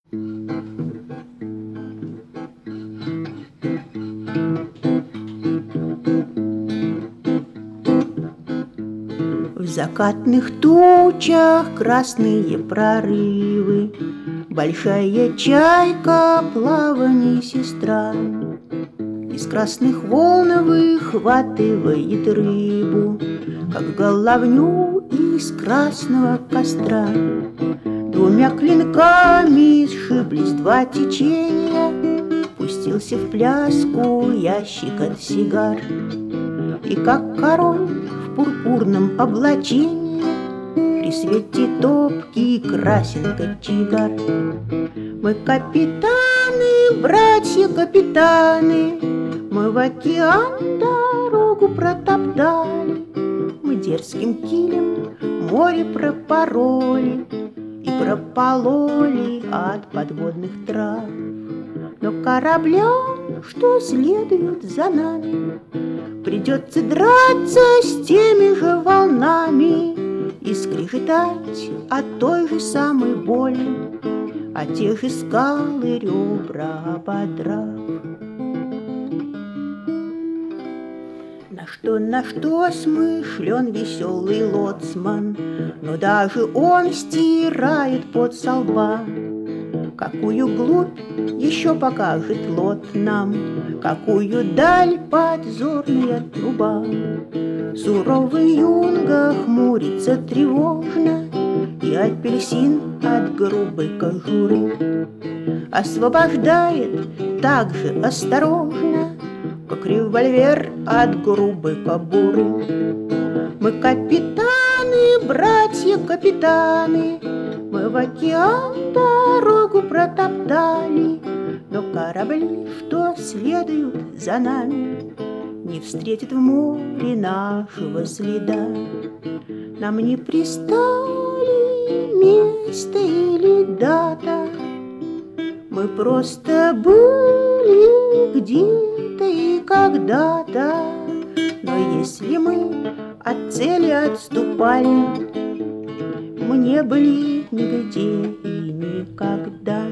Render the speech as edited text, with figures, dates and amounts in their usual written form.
В закатных тучах красные прорывы, большая чайка, плавание сестра. Из красных волн выхватывает рыбу, как головню из красного костра. Двумя клинками сшиблись два течения, пустился в пляску ящик от сигар. И как король в пурпурном облачении при свете топки красен кочегар. Мы капитаны, братья-капитаны, мы в океан дорогу протоптали, мы дерзким килем море пропороли и пропололи от подводных трав. Но кораблям, что следуют за нами, придется драться с теми же волнами и скрежетать от той же самой боли, а те же скалы ребра ободрав. На что смышлен веселый лоцман, но даже он стирает пот со лба. Какую глубь еще покажет лот нам, какую даль подзорная труба. Суровый юнга хмурится тревожно, и апельсин от грубой кожуры освобождает так же осторожно, как револьвер от грубой кобуры. Мы капитаны, братья-капитаны, мы в океан дорогу протоптали, но корабли, что следуют за нами, не встретят в море нашего следа. Нам не пристали место или дата, мы просто были где-то и когда-то. Но если мы от цели отступали, мы не были нигде и никогда.